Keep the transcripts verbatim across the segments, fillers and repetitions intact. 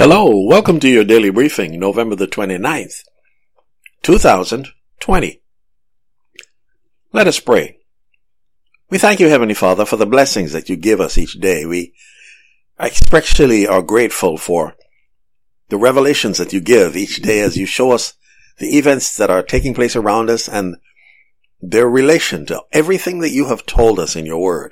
Hello, welcome to your daily briefing, November the twenty-ninth, two thousand twenty. Let us pray. We thank you, Heavenly Father, for the blessings that you give us each day. We especially are grateful for the revelations that you give each day as you show us the events that are taking place around us and their relation to everything that you have told us in your word.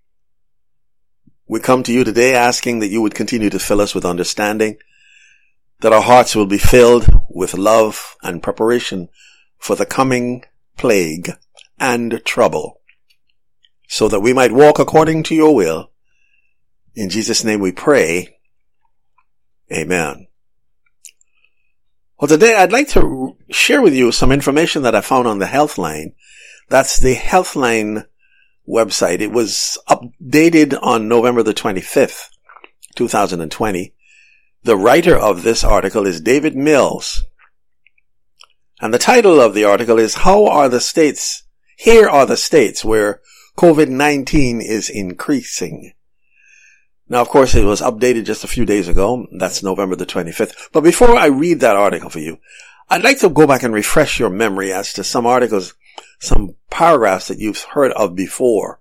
We come to you today asking that you would continue to fill us with understanding, that our hearts will be filled with love and preparation for the coming plague and trouble, so that we might walk according to your will. In Jesus' name we pray. Amen. Well, today I'd like to share with you some information that I found on the Healthline. That's the Healthline website. It was updated on November the twenty-fifth, two thousand twenty. The writer of this article is David Mills. And the title of the article is, How are the states, here are the states where COVID nineteen is increasing. Now, of course, it was updated just a few days ago. That's November the twenty-fifth. But before I read that article for you, I'd like to go back and refresh your memory as to some articles, some paragraphs that you've heard of before.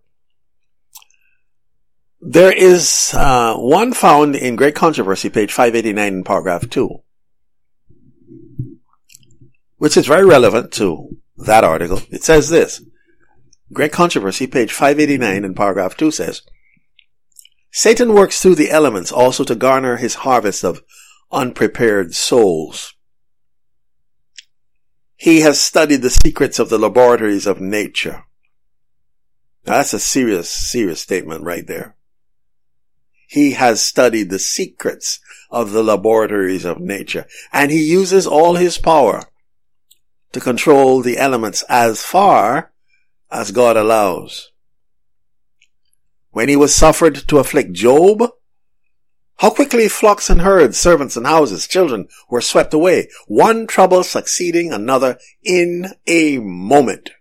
There is uh, one found in Great Controversy, page five eighty-nine in paragraph two, which is very relevant to that article. It says this. Great Controversy, page five eighty-nine in paragraph two says, Satan works through the elements also to garner his harvest of unprepared souls. He has studied the secrets of the laboratories of nature. Now, that's a serious, serious statement right there. He has studied the secrets of the laboratories of nature, and he uses all his power to control the elements as far as God allows. When he was suffered to afflict Job, how quickly flocks and herds, servants and houses, children were swept away, one trouble succeeding another in a moment.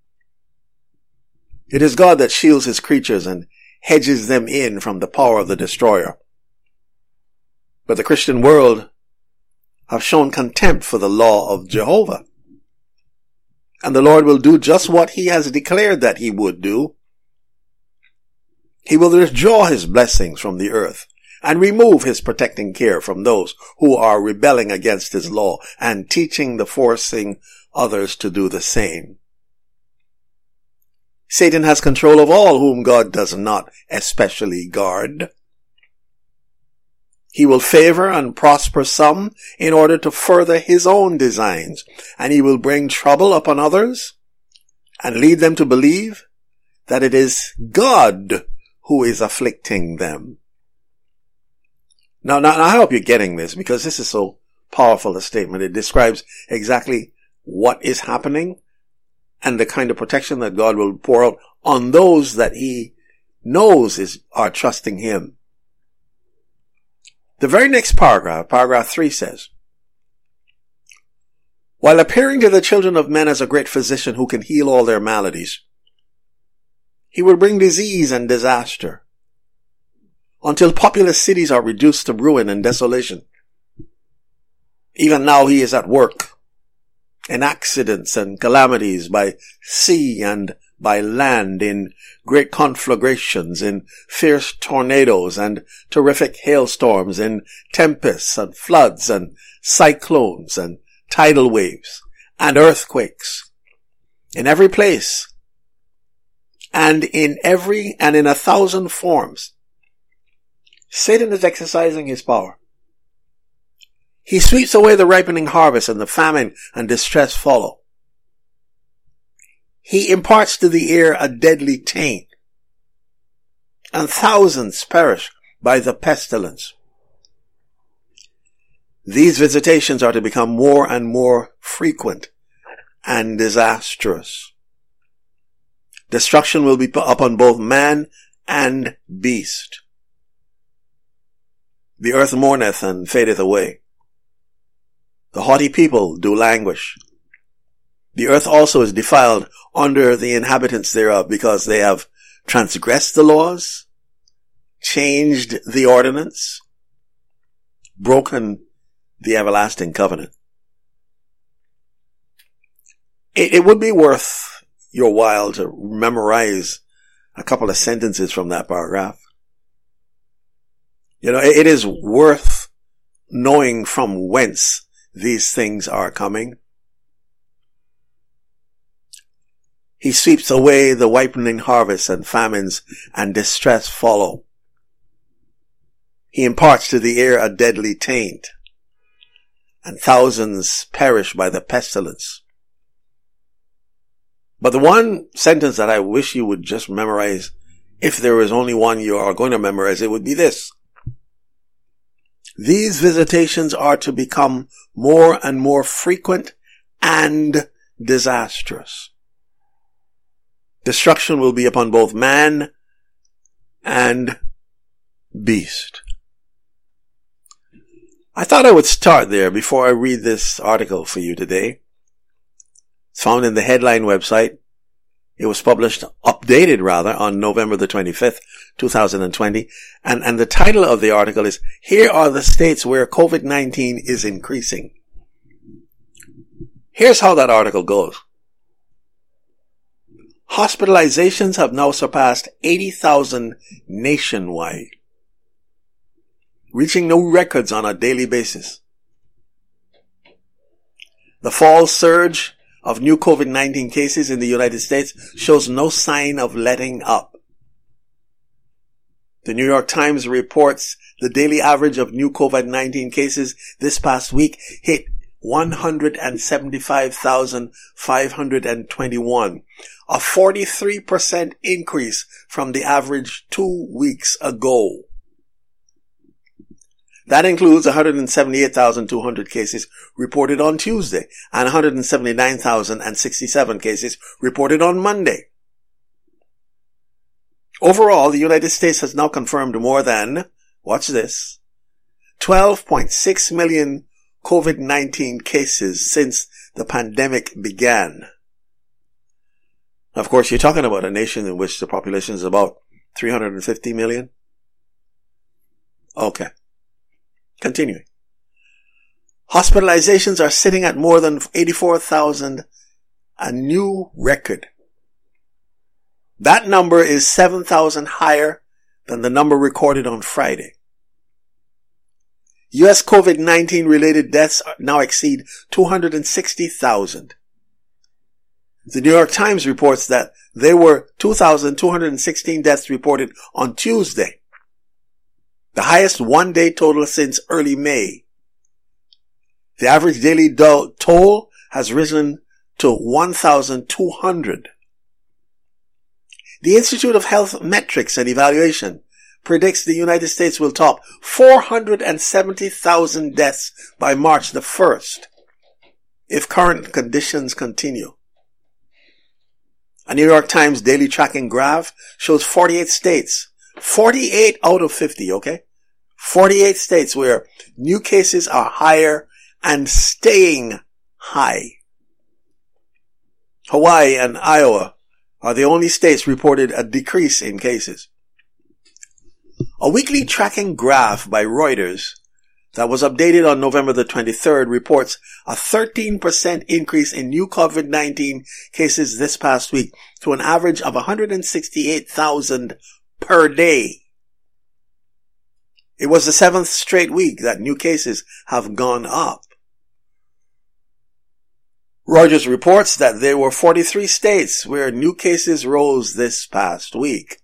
It is God that shields his creatures and hedges them in from the power of the destroyer. But the Christian world have shown contempt for the law of Jehovah. And the Lord will do just what he has declared that he would do. He will withdraw his blessings from the earth and remove his protecting care from those who are rebelling against his law and teaching the forcing others to do the same. Satan has control of all whom God does not especially guard. He will favor and prosper some in order to further his own designs, and he will bring trouble upon others and lead them to believe that it is God who is afflicting them. Now, now, I hope you're getting this, because this is so powerful a statement. It describes exactly what is happening and the kind of protection that God will pour out on those that he knows is are trusting him. The very next paragraph, paragraph three says, While appearing to the children of men as a great physician who can heal all their maladies, he will bring disease and disaster, until populous cities are reduced to ruin and desolation. Even now he is at work in accidents and calamities by sea and by land, in great conflagrations, in fierce tornadoes and terrific hailstorms, in tempests and floods and cyclones and tidal waves and earthquakes, in every place and in every and in a thousand forms. Satan is exercising his power. He sweeps away the ripening harvest, and the famine and distress follow. He imparts to the air a deadly taint, and thousands perish by the pestilence. These visitations are to become more and more frequent and disastrous. Destruction will be put upon both man and beast. The earth mourneth and fadeth away. The haughty people do languish. The earth also is defiled under the inhabitants thereof, because they have transgressed the laws, changed the ordinance, broken the everlasting covenant. It, it would be worth your while to memorize a couple of sentences from that paragraph. You know, it, it is worth knowing from whence these things are coming. He sweeps away the ripening harvest, and famines and distress follow. He imparts to the air a deadly taint, and thousands perish by the pestilence. But the one sentence that I wish you would just memorize, if there is only one you are going to memorize, it would be this. These visitations are to become more and more frequent and disastrous. Destruction will be upon both man and beast. I thought I would start there before I read this article for you today. It's found in the Headline website. It was published, updated rather, on November the twenty-fifth, two thousand twenty. And, and the title of the article is, Here are the states where COVID nineteen is increasing. Here's how that article goes. Hospitalizations have now surpassed eighty thousand nationwide, reaching new records on a daily basis. The fall surge of new COVID nineteen cases in the United States shows no sign of letting up. The New York Times reports the daily average of new COVID nineteen cases this past week hit one hundred seventy-five thousand five hundred twenty-one, a forty-three percent increase from the average two weeks ago. That includes one hundred seventy-eight thousand two hundred cases reported on Tuesday and one hundred seventy-nine thousand sixty-seven cases reported on Monday. Overall, the United States has now confirmed more than, watch this, twelve point six million COVID nineteen cases since the pandemic began. Of course, you're talking about a nation in which the population is about three hundred fifty million. Okay. Continuing. Hospitalizations are sitting at more than eighty-four thousand, a new record. That number is seven thousand higher than the number recorded on Friday. U S COVID nineteen related deaths now exceed two hundred sixty thousand. The New York Times reports that there were two thousand two hundred sixteen deaths reported on Tuesday, the highest one-day total since early May. The average daily do- toll has risen to one thousand two hundred. The Institute of Health Metrics and Evaluation predicts the United States will top four hundred seventy thousand deaths by March the first, if current conditions continue. A New York Times daily tracking graph shows forty-eight states, forty-eight out of fifty, okay? forty-eight states where new cases are higher and staying high. Hawaii and Iowa are the only states reported a decrease in cases. A weekly tracking graph by Reuters that was updated on November the twenty-third reports a thirteen percent increase in new COVID nineteen cases this past week to an average of one hundred sixty-eight thousand per day. It was the seventh straight week that new cases have gone up. Reuters reports that there were forty-three states where new cases rose this past week.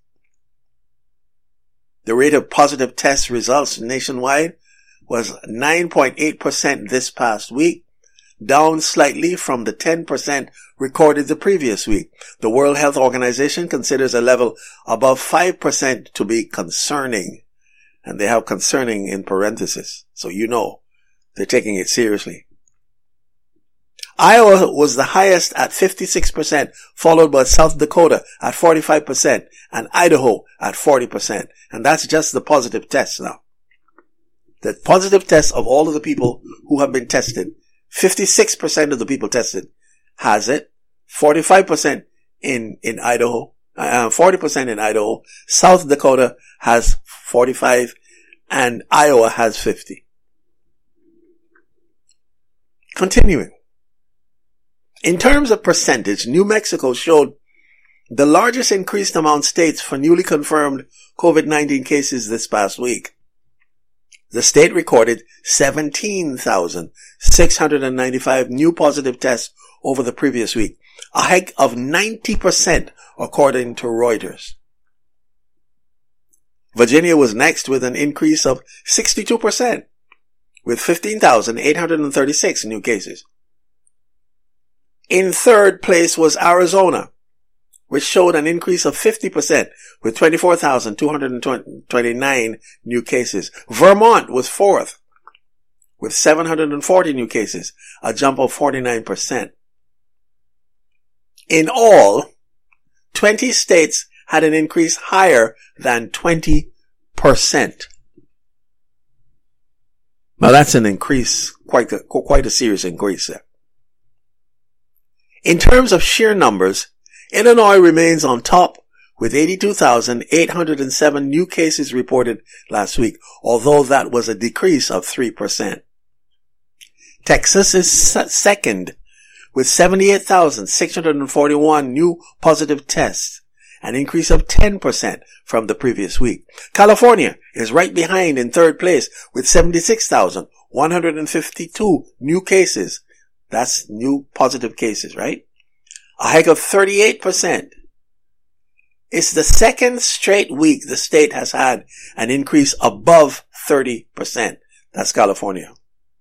The rate of positive test results nationwide was nine point eight percent this past week, down slightly from the ten percent recorded the previous week. The World Health Organization considers a level above five percent to be concerning, and they have concerning in parentheses, so you know they're taking it seriously. Iowa was the highest at fifty-six percent, followed by South Dakota at forty-five percent and Idaho at forty percent. And that's just the positive tests now. The positive tests of all of the people who have been tested, fifty-six percent of the people tested has it, forty-five percent in, in Idaho, uh, forty percent in Idaho, South Dakota has forty-five, and Iowa has fifty. Continuing. In terms of percentage, New Mexico showed the largest increase among states for newly confirmed COVID nineteen cases this past week. The state recorded seventeen thousand six hundred ninety-five new positive tests over the previous week, a hike of ninety percent according to Reuters. Virginia was next with an increase of sixty-two percent, with fifteen thousand eight hundred thirty-six new cases. In third place was Arizona, which showed an increase of fifty percent with twenty-four thousand two hundred twenty-nine new cases. Vermont was fourth with seven hundred forty new cases, a jump of forty-nine percent. In all, twenty states had an increase higher than twenty percent. Now that's an increase, quite a, quite a serious increase there. In terms of sheer numbers, Illinois remains on top with eighty-two thousand eight hundred seven new cases reported last week, although that was a decrease of three percent. Texas is second with seventy-eight thousand six hundred forty-one new positive tests, an increase of ten percent from the previous week. California is right behind in third place with seventy-six thousand one hundred fifty-two new cases. That's new positive cases, right? A hike of thirty-eight percent. It's the second straight week the state has had an increase above thirty percent. That's California.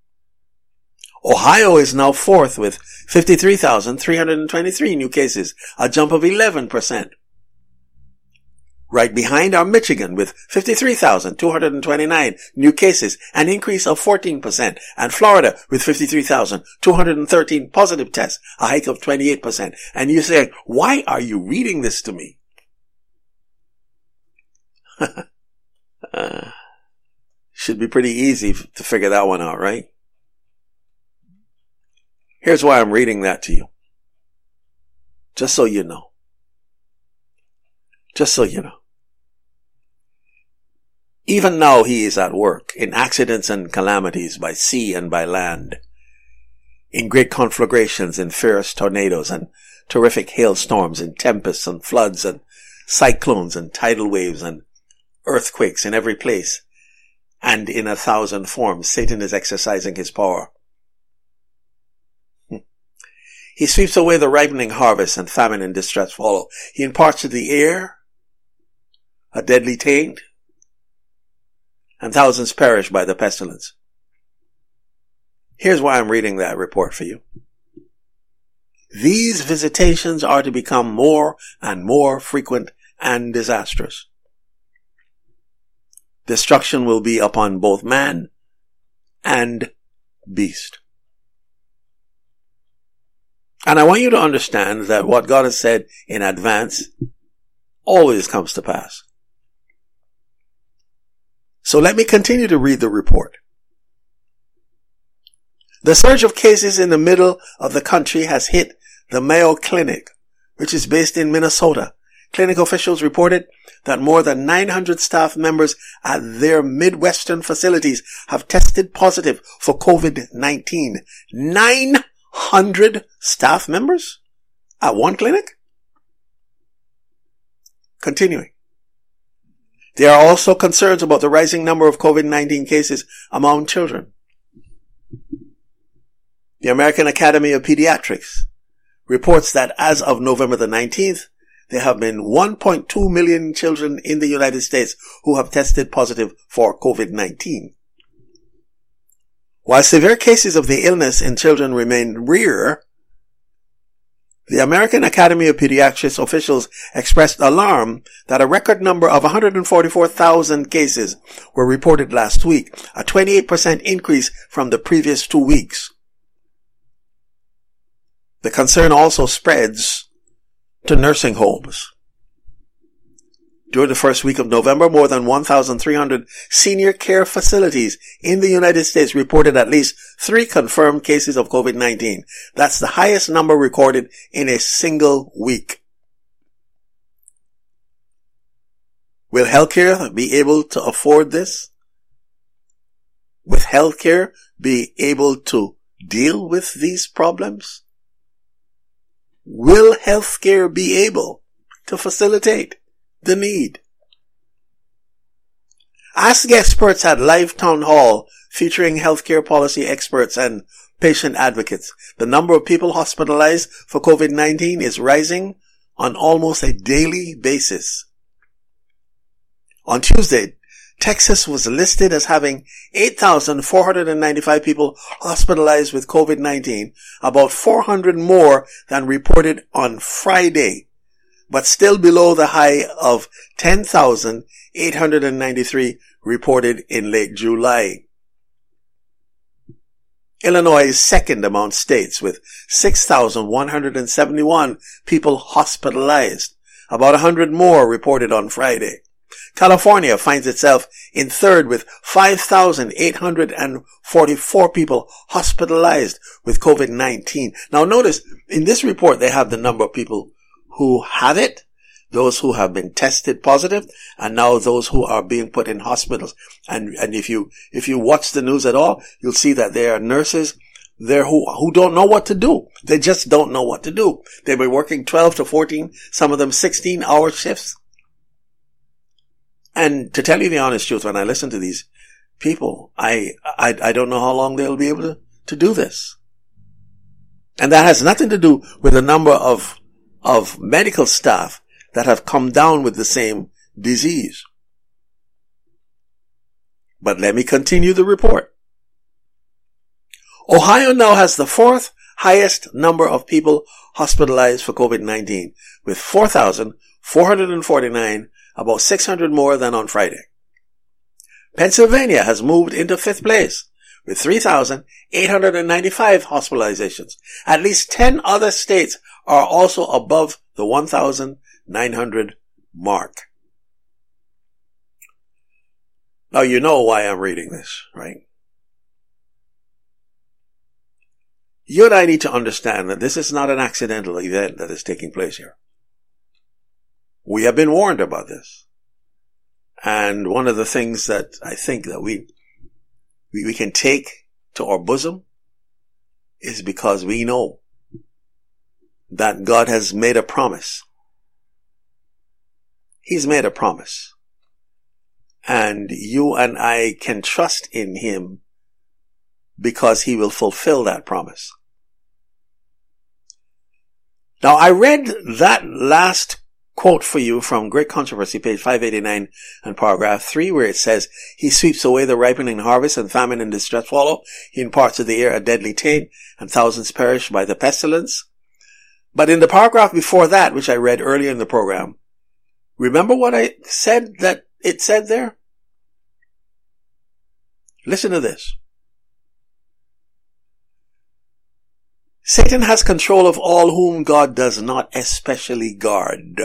Ohio is now fourth with fifty-three thousand three hundred twenty-three new cases, a jump of eleven percent. Right behind are Michigan with fifty-three thousand two hundred twenty-nine new cases, an increase of fourteen percent, and Florida with fifty-three thousand two hundred thirteen positive tests, a hike of twenty-eight percent. And you say, why are you reading this to me? uh, should be pretty easy to figure that one out, right? Here's why I'm reading that to you. Just so you know. Just so you know. Even now he is at work in accidents and calamities by sea and by land, in great conflagrations, in fierce tornadoes and terrific hailstorms, in tempests and floods and cyclones and tidal waves and earthquakes in every place, and in a thousand forms. Satan is exercising his power. He sweeps away the ripening harvest, and famine and distress follow. He imparts to the air a deadly taint, and thousands perish by the pestilence. Here's why I'm reading that report for you. These visitations are to become more and more frequent and disastrous. Destruction will be upon both man and beast. And I want you to understand that what God has said in advance always comes to pass. So let me continue to read the report. The surge of cases in the middle of the country has hit the Mayo Clinic, which is based in Minnesota. Clinic officials reported that more than nine hundred staff members at their Midwestern facilities have tested positive for COVID nineteen. nine hundred staff members at one clinic? Continuing. There are also concerns about the rising number of COVID nineteen cases among children. The American Academy of Pediatrics reports that as of November the nineteenth, there have been one point two million children in the United States who have tested positive for COVID nineteen. While severe cases of the illness in children remain rare, the American Academy of Pediatrics officials expressed alarm that a record number of one hundred forty-four thousand cases were reported last week, a twenty-eight percent increase from the previous two weeks. The concern also spreads to nursing homes. During the first week of November, more than one thousand three hundred senior care facilities in the United States reported at least three confirmed cases of COVID nineteen. That's the highest number recorded in a single week. Will healthcare be able to afford this? Will healthcare be able to deal with these problems? Will healthcare be able to facilitate the need? Ask Experts had live town hall featuring healthcare policy experts and patient advocates. The number of people hospitalized for COVID nineteen is rising on almost a daily basis. On Tuesday, Texas was listed as having eight thousand four hundred ninety-five people hospitalized with COVID nineteen, about four hundred more than reported on Friday, but still below the high of ten thousand eight hundred ninety-three reported in late July. Illinois is second among states with six thousand one hundred seventy-one people hospitalized, about one hundred more reported on Friday. California finds itself in third with five thousand eight hundred forty-four people hospitalized with COVID nineteen. Now notice, in this report they have the number of people who have it, those who have been tested positive, and now those who are being put in hospitals. And, and if you, if you watch the news at all, you'll see that there are nurses there who, who don't know what to do. They just don't know what to do. They've been working twelve to fourteen, some of them sixteen hour shifts. And to tell you the honest truth, when I listen to these people, I, I, I don't know how long they'll be able to, to do this. And that has nothing to do with the number of, of medical staff that have come down with the same disease. But let me continue the report. Ohio now has the fourth highest number of people hospitalized for COVID nineteen, with four thousand four hundred forty-nine, about six hundred more than on Friday. Pennsylvania has moved into fifth place with three thousand eight hundred ninety-five hospitalizations. At least ten other states are also above the one thousand nine hundred mark. Now you know why I'm reading this, right? You and I need to understand that this is not an accidental event that is taking place here. We have been warned about this. And one of the things that I think that we, we, we can take to our bosom is because we know that God has made a promise. He's made a promise. And you and I can trust in Him because He will fulfill that promise. Now, I read that last quote for you from Great Controversy, page five eighty-nine and paragraph three, where it says, He sweeps away the ripening harvest, and famine and distress follow. He imparts to the air a deadly taint, and thousands perish by the pestilence. But in the paragraph before that, which I read earlier in the program, remember what I said that it said there? Listen to this. Satan has control of all whom God does not especially guard.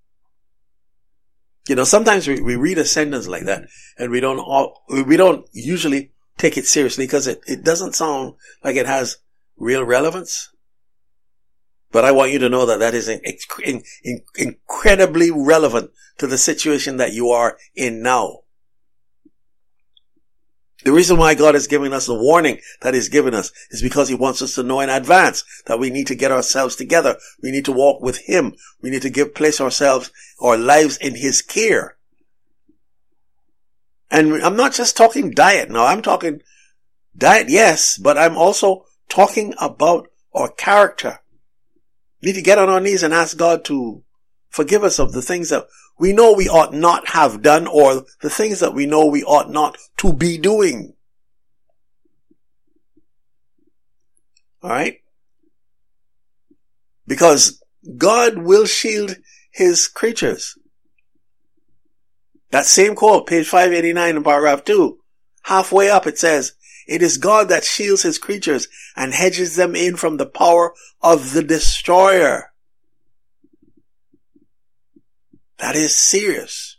You know, sometimes we, we read a sentence like that and we don't all, we don't usually take it seriously because it, it doesn't sound like it has real relevance. But I want you to know that that is in, in, in, incredibly relevant to the situation that you are in now. The reason why God is giving us the warning that He's given us is because He wants us to know in advance that we need to get ourselves together. We need to walk with Him. We need to give place ourselves, our lives in His care. And I'm not just talking diet now. I'm talking diet, yes, but I'm also talking about our character. We need to get on our knees and ask God to forgive us of the things that we know we ought not have done, or the things that we know we ought not to be doing. Alright? Because God will shield His creatures. That same quote, page five eighty-nine in paragraph two, halfway up it says, It is God that shields His creatures and hedges them in from the power of the destroyer. That is serious.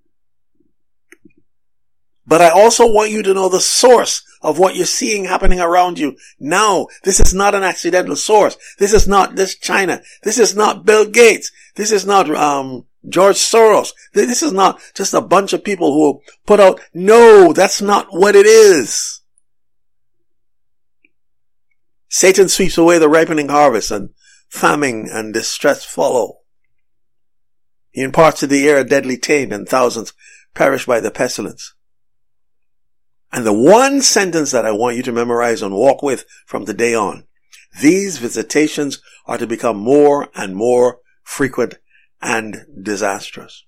But I also want you to know the source of what you're seeing happening around you now. This is not an accidental source. This is not this China. This is not Bill Gates. This is not um George Soros. This is not just a bunch of people who put out. No, that's not what it is. Satan sweeps away the ripening harvest, and famine and distress follow. He imparts to the air a deadly taint, and thousands perish by the pestilence. And the one sentence that I want you to memorize and walk with from today on: these visitations are to become more and more frequent and disastrous.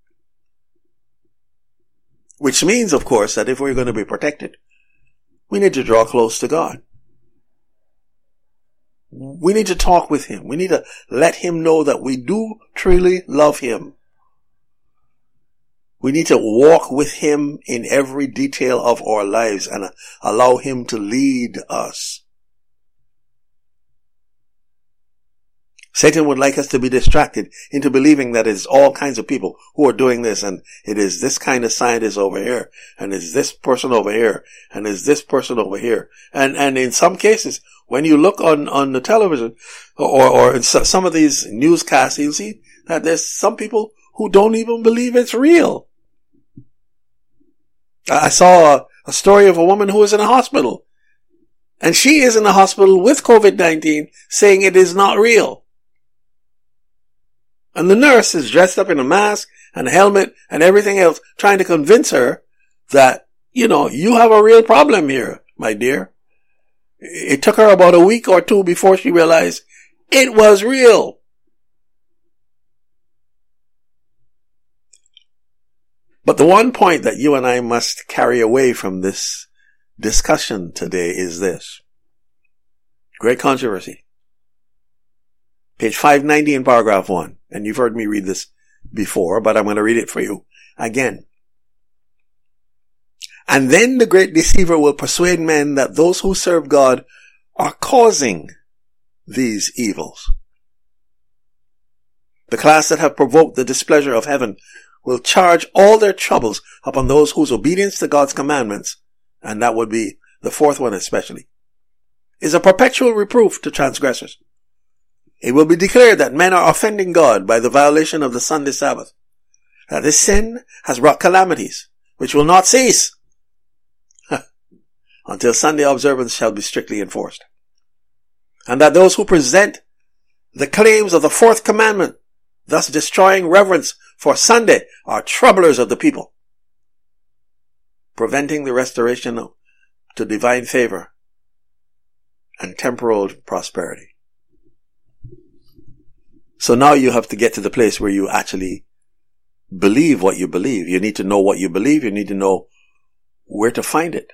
Which means, of course, that if we're going to be protected, we need to draw close to God. We need to talk with Him. We need to let Him know that we do truly love Him. We need to walk with Him in every detail of our lives and allow Him to lead us. Satan would like us to be distracted into believing that it's all kinds of people who are doing this, and it is this kind of scientist over here, and it's this person over here, and it's this person over here. And, and in some cases, when you look on, on the television or, or in some of these newscasts, you'll see that there's some people who don't even believe it's real. I saw a, a story of a woman who was in a hospital, and she is in the hospital with COVID nineteen saying it is not real. And the nurse is dressed up in a mask and a helmet and everything else, trying to convince her that, you know, you have a real problem here, my dear. It took her about a week or two before she realized it was real. But the one point that you and I must carry away from this discussion today is this. Great controversy. Page five ninety in paragraph one. And you've heard me read this before, but I'm going to read it for you again. And then the great deceiver will persuade men that those who serve God are causing these evils. The class that have provoked the displeasure of heaven will charge all their troubles upon those whose obedience to God's commandments, and that would be the fourth one especially, is a perpetual reproof to transgressors. It will be declared that men are offending God by the violation of the Sunday Sabbath, that this sin has brought calamities which will not cease until Sunday observance shall be strictly enforced, and that those who present the claims of the fourth commandment, thus destroying reverence for Sunday, are troublers of the people, preventing the restoration to divine favor and temporal prosperity. So now you have to get to the place where you actually believe what you believe. You need to know what you believe. You need to know where to find it.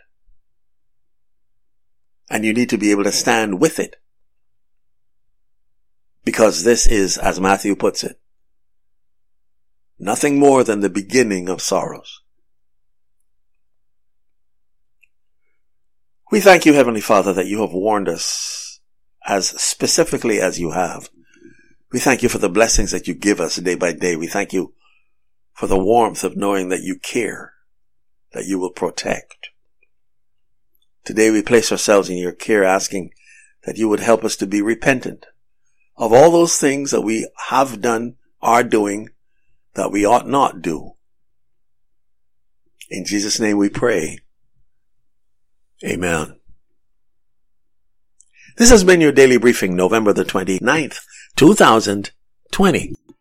And you need to be able to stand with it. Because this is, as Matthew puts it, nothing more than the beginning of sorrows. We thank you, Heavenly Father, that you have warned us as specifically as you have. We thank you for the blessings that you give us day by day. We thank you for the warmth of knowing that you care, that you will protect. Today we place ourselves in your care, asking that you would help us to be repentant of all those things that we have done, are doing, that we ought not do. In Jesus' name we pray. Amen. This has been your daily briefing, November the twenty-ninth, two thousand twenty.